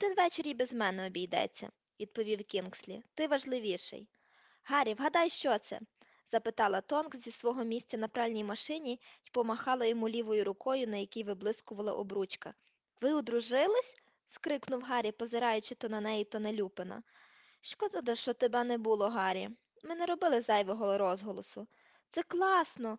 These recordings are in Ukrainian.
Один вечір і без мене обійдеться, відповів Кінгслі. Ти важливіший. Гаррі, вгадай, що це? Запитала Тонкс зі свого місця на пральній машині й помахала йому лівою рукою, на якій виблискувала обручка. Ви одружились? Скрикнув Гаррі, позираючи то на неї, то на Люпина. Шкода, що тебе не було, Гаррі. Ми не робили зайвого розголосу. Це класно,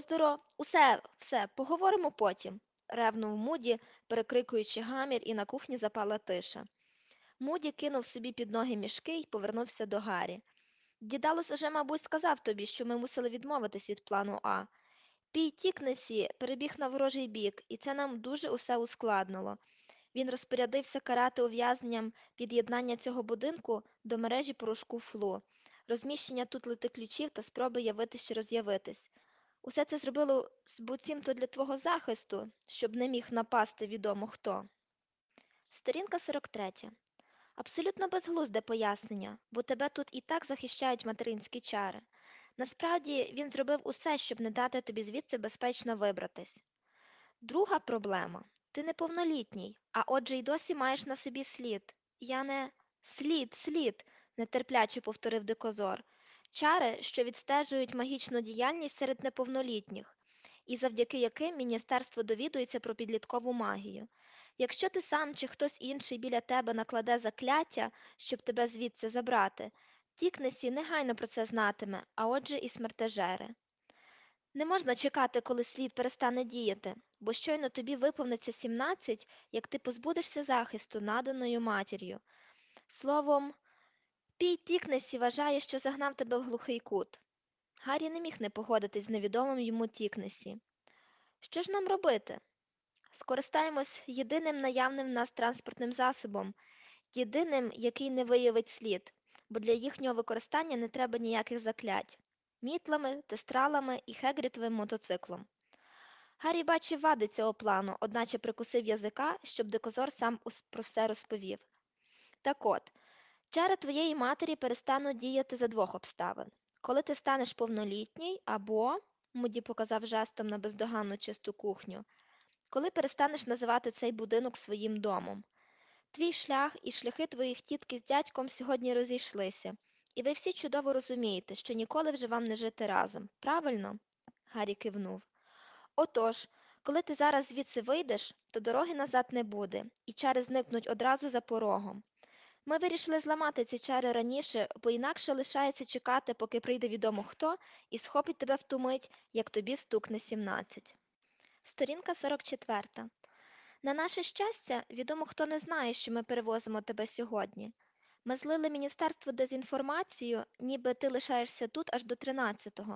все, поговоримо потім, ревнув Муді, перекрикуючи гамір, і на кухні запала тиша. Муді кинув собі під ноги мішки й повернувся до Гаррі. Дідалус уже, мабуть, сказав тобі, що ми мусили відмовитись від плану А. Пій Тікнесі перебіг на ворожий бік, і це нам дуже усе ускладнило. Він розпорядився карати ув'язненням під'єднання цього будинку до мережі порошку флу, розміщення тут лети-ключів та спроби явитись чи роз'явитись. Усе це зробило буцімто для твого захисту, щоб не міг напасти відомо хто. Сторінка 43. Абсолютно безглузде пояснення, бо тебе тут і так захищають материнські чари. Насправді, він зробив усе, щоб не дати тобі звідси безпечно вибратись. Друга проблема. Ти неповнолітній, а отже й досі маєш на собі слід. Я не слід, нетерпляче повторив дикозор. Чари, що відстежують магічну діяльність серед неповнолітніх, і завдяки яким міністерство довідується про підліткову магію. Якщо ти сам чи хтось інший біля тебе накладе закляття, щоб тебе звідси забрати, Тікнесі негайно про це знатиме, а отже і смертежери. Не можна чекати, коли слід перестане діяти, бо щойно тобі виповниться 17, як ти позбудешся захисту, наданою матір'ю. Словом, Пій Тікнесі вважає, що загнав тебе в глухий кут. Гаррі не міг не погодитись з невідомим йому Тікнесі. Що ж нам робити? Скористаємось єдиним наявним в нас транспортним засобом, єдиним, який не виявить слід, бо для їхнього використання не треба ніяких заклять. Мітлами, тестралами і Хегрітовим мотоциклом. Гаррі бачив вади цього плану, одначе прикусив язика, щоб дикозор сам про все розповів. Так от, чари твоєї матері перестануть діяти за двох обставин. Коли ти станеш повнолітній, або, Муді показав жестом на бездоганну чисту кухню, коли перестанеш називати цей будинок своїм домом. Твій шлях і шляхи твоїх тітки з дядьком сьогодні розійшлися, і ви всі чудово розумієте, що ніколи вже вам не жити разом. Правильно? Гаррі кивнув. Отож, коли ти зараз звідси вийдеш, то дороги назад не буде, і чари зникнуть одразу за порогом. Ми вирішили зламати ці чари раніше, бо інакше лишається чекати, поки прийде відомо хто, і схопить тебе в ту мить, як тобі стукне 17. Сторінка 44. На наше щастя, відомо хто не знає, що ми перевозимо тебе сьогодні. Ми злили міністерству дезінформацію, ніби ти лишаєшся тут аж до 13-го.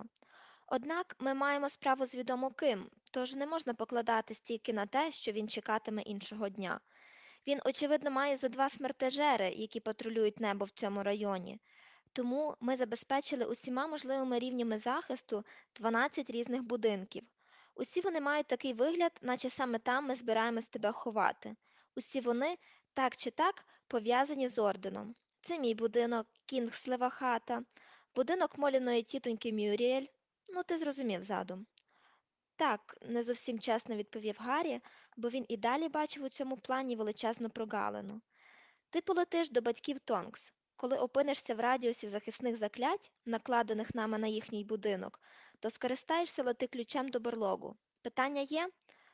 Однак ми маємо справу з відомо ким, тож не можна покладатись тільки на те, що він чекатиме іншого дня. Він, очевидно, має зо два смертежери, які патрулюють небо в цьому районі. Тому ми забезпечили усіма можливими рівнями захисту 12 різних будинків. Усі вони мають такий вигляд, наче саме там ми збираємось тебе ховати. Усі вони, так чи так, пов'язані з орденом. Це мій будинок, Кінгслева хата, будинок Моліної тітоньки Мюріель. Ну, ти зрозумів задум. Так, не зовсім чесно відповів Гаррі, бо він і далі бачив у цьому плані величезну прогалину. Ти полетиш до батьків Тонкс. Коли опинишся в радіусі захисних заклять, накладених нами на їхній будинок, то скористаєшся лети ключем до берлогу. Питання є?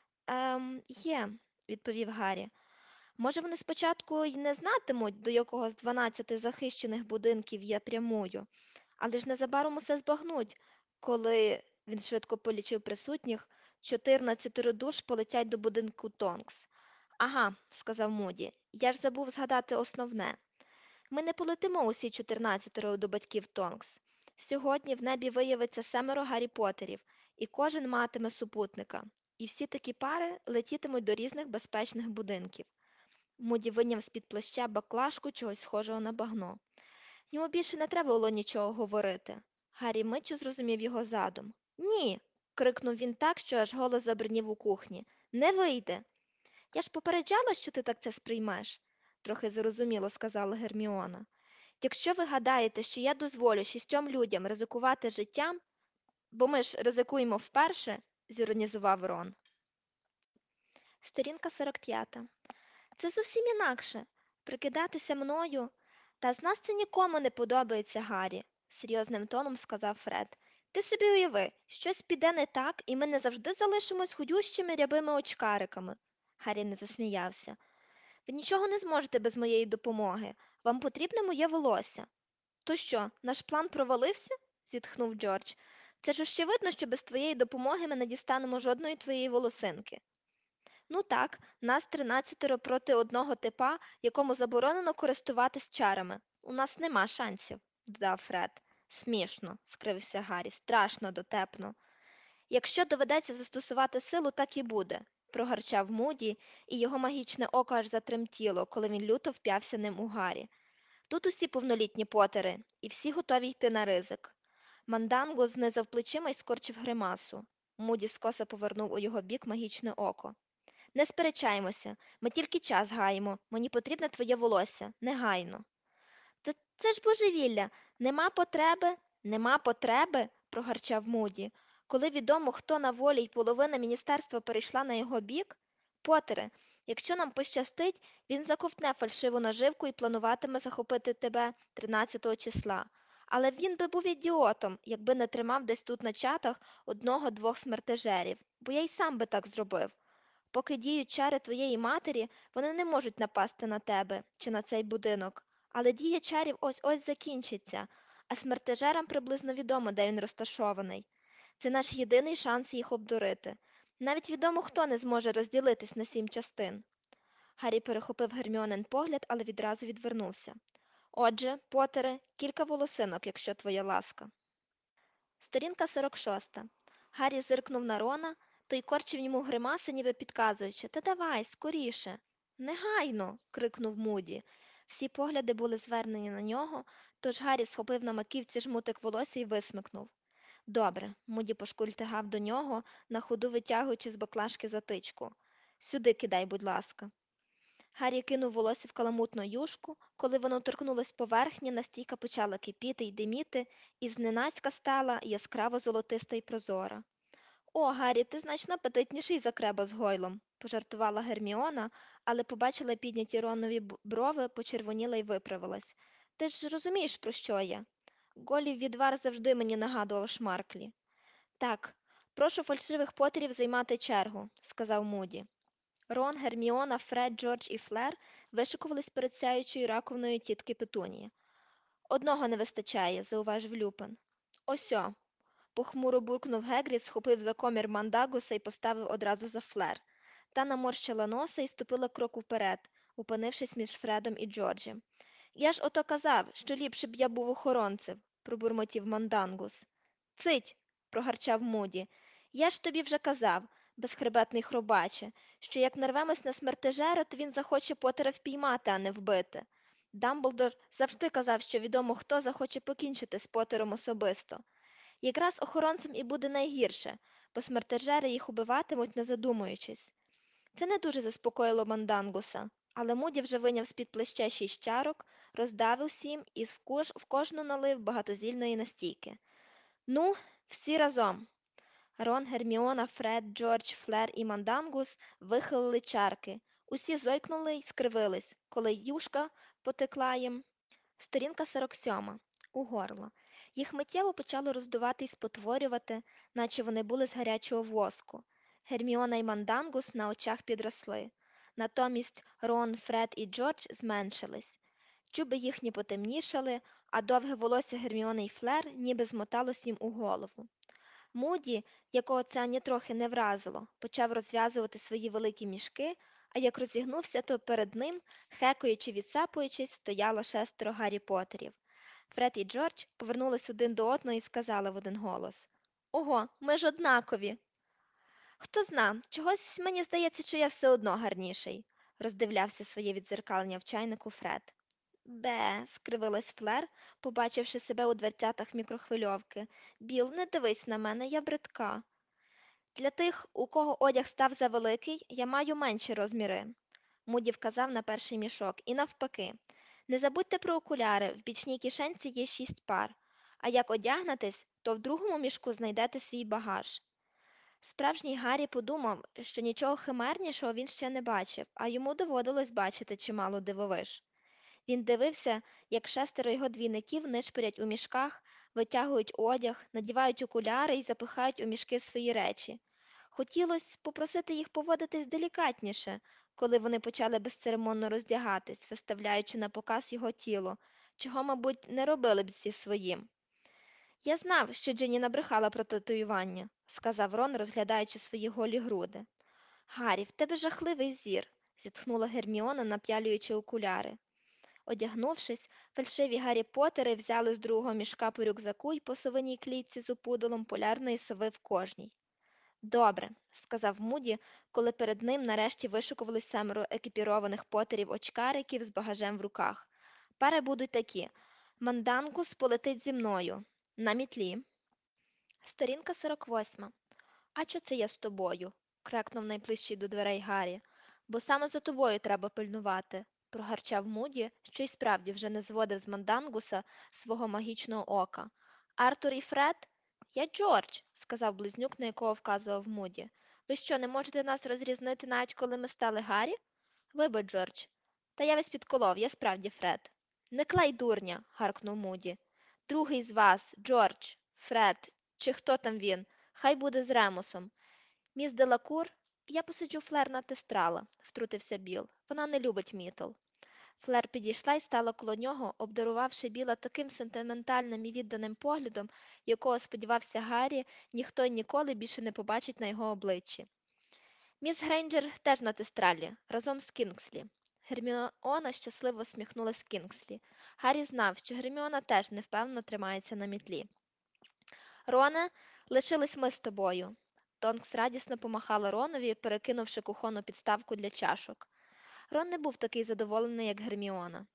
Є, відповів Гаррі. Може, вони спочатку й не знатимуть, до якого з 12 захищених будинків я прямую, але ж незабаром усе збагнуть, коли, він швидко полічив присутніх, 14 душ полетять до будинку Тонкс. Ага, сказав Муді, я ж забув згадати основне. Ми не полетимо усі 14 до батьків Тонкс. Сьогодні в небі виявиться 7 Гаррі Поттерів, і кожен матиме супутника. І всі такі пари летітимуть до різних безпечних будинків. Муді вийняв з-під плаща баклажку чогось схожого на багно. Йому більше не треба було нічого говорити. Гаррі миттю зрозумів його задум. Ні. Крикнув він так, що аж голос забринів у кухні. Не вийде. Я ж попереджала, що ти так це сприймеш, трохи зарозуміло сказала Герміона. Якщо ви гадаєте, що я дозволю 6 людям ризикувати життям, бо ми ж ризикуємо вперше, зіронізував Рон. Сторінка 45. Це зовсім інакше. Прикидатися мною? Та з нас це нікому не подобається, Гаррі, серйозним тоном сказав Фред. Ти собі уяви, щось піде не так, і ми не завжди залишимось худющими рябими очкариками. Гаррі не засміявся. Ви нічого не зможете без моєї допомоги. Вам потрібне моє волосся. То що, наш план провалився? Зітхнув Джордж. Це ж очевидно, що без твоєї допомоги ми не дістанемо жодної твоєї волосинки. Ну так, нас 13 проти одного типа, якому заборонено користуватись чарами. У нас нема шансів, додав Фред. Смішно, скривився Гаррі, страшно дотепно. Якщо доведеться застосувати силу, так і буде, прогарчав Муді, і його магічне око аж затремтіло, коли він люто вп'явся ним у Гаррі. Тут усі повнолітні потери, і всі готові йти на ризик. Манданго знизав плечима й скорчив гримасу. Муді скоса повернув у його бік магічне око. Не сперечаємося, ми тільки час гаємо. Мені потрібне твоє волосся, негайно. Та це ж божевілля. Нема потреби, нема потреби, прогарчав Муді. Коли відомо, хто на волі й половина міністерства перейшла на його бік, Потере, якщо нам пощастить, він заковтне фальшиву наживку і плануватиме захопити тебе 13 числа. Але він би був ідіотом, якби не тримав десь тут на чатах одного-двох смертежерів, бо я й сам би так зробив. Поки діють чари твоєї матері, вони не можуть напасти на тебе чи на цей будинок. Але дія чарів ось-ось закінчиться, а смертежерам приблизно відомо, де він розташований. Це наш єдиний шанс їх обдурити. Навіть відомо, хто не зможе розділитись на 7 частин. Гаррі перехопив Герміонин погляд, але відразу відвернувся. Отже, Потере, кілька волосинок, якщо твоя ласка. Сторінка 46. Гаррі зиркнув на Рона, той корчив йому гримаси, ніби підказуючи «Та давай, скоріше!» «Негайно!» – крикнув Муді. Всі погляди були звернені на нього, тож Гаррі схопив на маківці жмутик волосся і висмикнув. «Добре», – Муді пошкультигав до нього, на ходу витягуючи з баклажки затичку. «Сюди кидай, будь ласка». Гаррі кинув волосся в каламутну юшку. Коли воно торкнулось поверхні, настійка почала кипіти й диміти, і зненацька стала яскраво золотиста й прозора. О, Гаррі, ти значно апетитніший за креба з гойлом, пожартувала Герміона, але побачила підняті Ронові брови, почервоніла й виправилась. Ти ж розумієш, про що я? Голів відвар завжди мені нагадував шмарклі. Так, прошу фальшивих потерів займати чергу, сказав Муді. Рон, Герміона, Фред, Джордж і Флер вишикувались перед сяючою раковиною тітки Петунії. Одного не вистачає, зауважив Люпин. Осьо. Похмуро буркнув Гегрід, схопив за комір Мандагуса і поставив одразу за Флер. Та наморщила носа і ступила крок уперед, опинившись між Фредом і Джорджем. Я ж ото казав, що ліпше б я був охоронцем, пробурмотів Мандангус. Цить, прогарчав Муді. Я ж тобі вже казав, безхребетний хробаче, що як нарвемось на смертежера, то він захоче Потера впіймати, а не вбити. Дамблдор завжди казав, що відомо хто захоче покінчити з Потером особисто. Якраз охоронцем і буде найгірше, бо смертежери їх убиватимуть, не задумуючись. Це не дуже заспокоїло Мандангуса, але Муді вже виняв з-під плеща 6 чарок, роздавив 7 і в кожну налив багатозільної настійки. Ну, всі разом. Рон, Герміона, Фред, Джордж, Флер і Мандангус вихилили чарки. Усі зойкнули й скривились, коли юшка потекла їм. Сторінка 47. У горло. Їх миттєво почало роздувати й спотворювати, наче вони були з гарячого воску. Герміона й Мандангус на очах підросли. Натомість Рон, Фред і Джордж зменшились. Чуби їхні потемнішали, а довге волосся Герміони й Флер ніби змоталось їм у голову. Муді, якого це ані трохи не вразило, почав розв'язувати свої великі мішки, а як розігнувся, то перед ним, хекаючи відсапуючись, стояло 6 Гаррі Поттерів. Фред і Джордж повернулись один до одного і сказали в один голос: «Ого, ми ж однакові!» «Хто зна, чогось мені здається, що я все одно гарніший», роздивлявся своє віддзеркалення в чайнику Фред. Бе, скривилась Флер, побачивши себе у дверцятах мікрохвильовки. Біл, не дивись на мене, я бридка. Для тих, у кого одяг став завеликий, я маю менші розміри. Муді вказав на перший мішок. І навпаки. Не забудьте про окуляри, в бічній кишенці є 6 пар. А як одягнетесь, то в другому мішку знайдете свій багаж. Справжній Гаррі подумав, що нічого химернішого він ще не бачив, а йому доводилось бачити чимало дивовиж. Він дивився, як шестеро його двійників нишпорять у мішках, витягують одяг, надівають окуляри і запихають у мішки свої речі. Хотілося попросити їх поводитись делікатніше, коли вони почали безцеремонно роздягатись, виставляючи на показ його тіло, чого, мабуть, не робили б зі своїм. Я знав, що Джині набрехала про татуювання, сказав Рон, розглядаючи свої голі груди. Гаррі, в тебе жахливий зір, зітхнула Герміона, нап'ялюючи окуляри. Одягнувшись, фальшиві Гаррі Поттери взяли з другого мішка по рюкзаку й по совиній клітці з опудалом полярної сови в кожній. Добре, сказав Муді, коли перед ним нарешті вишукувались семеро екіпірованих потерів очкариків з багажем в руках. Пари будуть такі. Мандангус полетить зі мною. На мітлі. Сторінка 48. А чо це я з тобою? крекнув найближчий до дверей Гаррі. Бо саме за тобою треба пильнувати, прогарчав Муді, що й справді вже не зводив з Мандангуса свого магічного ока. Артур і Фред? Я Джордж, сказав близнюк, на якого вказував Муді. Ви що, не можете нас розрізнити, навіть коли ми стали Гаррі? Вибач, Джордж. Та я весь підколов, я справді Фред. Не клей дурня, гаркнув Муді. Другий з вас, Джордж, Фред, чи хто там він, хай буде з Ремусом. Міс Делакур, я посаджу Флер на тестрала, втрутився Біл. Вона не любить Мітл. Флер підійшла і стала коло нього, обдарувавши Біла таким сентиментальним і відданим поглядом, якого сподівався Гаррі, ніхто й ніколи більше не побачить на його обличчі. Міс Грейнджер теж на тестралі, разом з Кінгслі. Герміона щасливо усміхнулась Кінгслі. Гаррі знав, що Герміона теж невпевно тримається на мітлі. Роне, лишились ми з тобою. Тонкс радісно помахала Ронові, перекинувши кухонну підставку для чашок. Рон не був такий задоволений, як Герміона.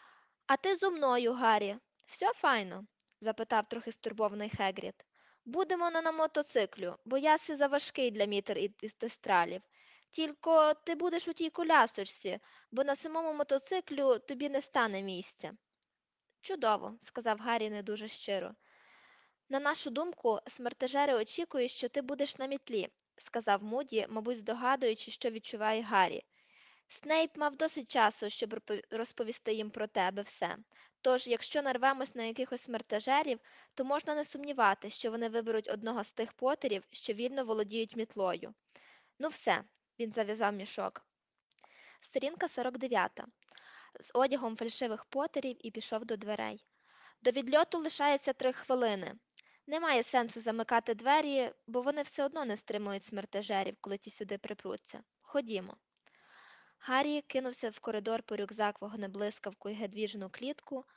А ти зо мною, Гаррі. Все файно? запитав трохи стурбований Хегрід. Будемо на мотоциклю, бо я си заважкий для мітер із тестралів. Тільки ти будеш у тій колясочці, бо на самому мотоциклю тобі не стане місця. Чудово, сказав Гаррі не дуже щиро. На нашу думку, смертежери очікують, що ти будеш на мітлі, сказав Муді, мабуть, здогадуючи, що відчуває Гаррі. Снейп мав досить часу, щоб розповісти їм про тебе все. Тож, якщо нарвемось на якихось смертежерів, то можна не сумнівати, що вони виберуть одного з тих потерів, що вільно володіють мітлою. Ну все, він зав'язав мішок. Сторінка 49. З одягом фальшивих потерів і пішов до дверей. До відльоту лишається 3 хвилини. Немає сенсу замикати двері, бо вони все одно не стримують смертежерів, коли ті сюди припруться. Ходімо. Гаррі кинувся в коридор по рюкзак вогнеблискавку й гедвіжну клітку,